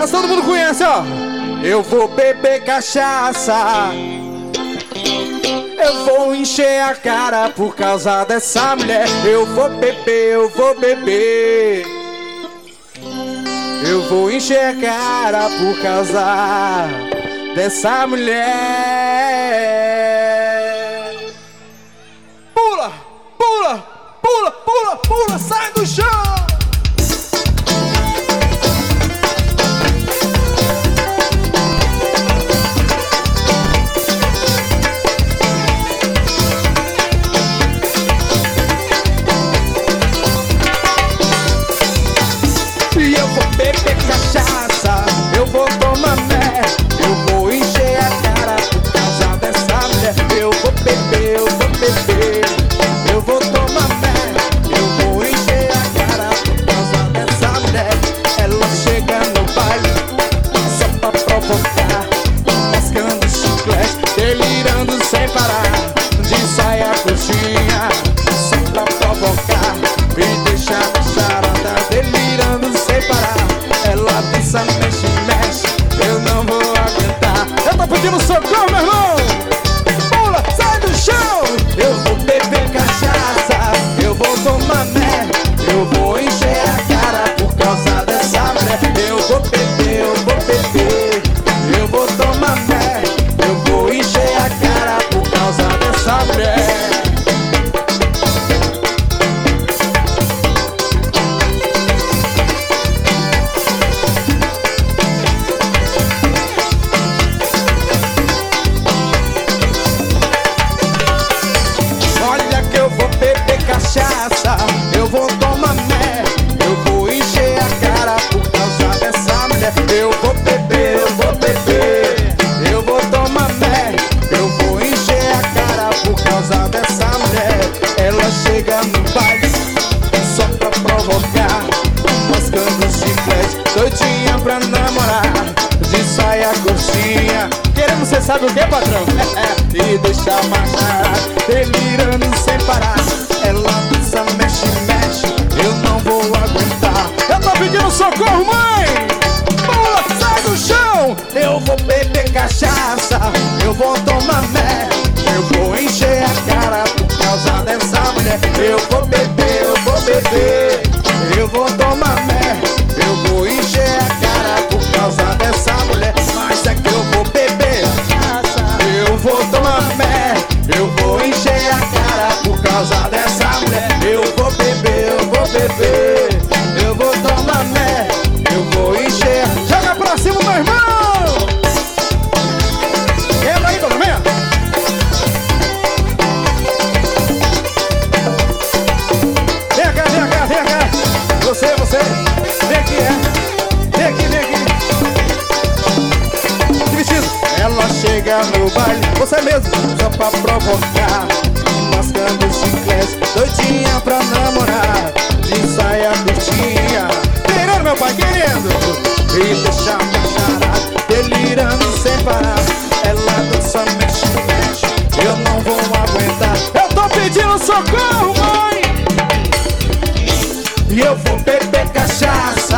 Mas todo mundo conhece, ó. Eu vou beber cachaça, eu vou encher a cara por causa dessa mulher. Eu vou beber, eu vou beber, eu vou encher a cara por causa dessa mulher. Pula, pula, pula, pula, pula, sai do chão. Beber cachaça, eu vou tomar mé, eu vou encher a cara por causa dessa mulher. Eu vou beber, eu vou beber, eu vou tomar mé, eu vou encher a cara por causa dessa mulher. Ela chega no baile só pra provocar, mascando chiclete, delirando sem parar, de saia curtinha, só pra provocar, me deixa charada, delirando sem parar. Ela dança, mexe, mexe, eu não vou aguentar. Eu tô pedindo socorro, meu irmão. Pula, sai do chão. Eu vou beber cachaça, eu vou tomar mé, eu vou encher a cara por causa dessa mulher. Eu vou beber, eu vou beber, eu vou tomar mé, eu vou encher a cara por causa dessa mulher. Cachaça, eu vou tomar mé, eu vou encher a cara por causa dessa mulher. Eu vou beber, eu vou beber, eu vou tomar mé, eu vou encher a cara por causa dessa mulher. Ela chega no baile só pra provocar, mascando chiclete, doidinha pra namorar, de saia curtinha, querendo cê sabe o que, patrão? E deixa marchar, delirando sem parar. Ela dança, mexe, mexe, eu não vou aguentar. Eu tô pedindo socorro, mãe! Pula, sai do chão! Eu vou beber cachaça, eu vou tomar mé, eu vou encher a cara por causa dessa mulher. Eu vou beber, eu vou beber, eu vou tomar mé, eu vou encher a cara por causa dessa mulher. Mas é que eu vou beber cachaça, eu vou tomar mé, eu vou encher a cara por causa dessa mulher. Eu vou beber, eu vou beber, eu vou tomar mé, eu vou encher. Joga pra cima, meu irmão! Quebra aí, dona Meia! Vem cá, vem cá, vem cá! Você, vem aqui, vem aqui, vem aqui! Que vestido! Ela chega no baile, você mesmo, só pra provocar, mascando chiclete, doidinha pra namorar, de saia curtinha, querendo, meu pai, querendo, e deixa me charar, delirando sem parar. Ela dança, mexe, mexe, eu não vou aguentar. Eu tô pedindo socorro, mãe! E eu vou beber cachaça,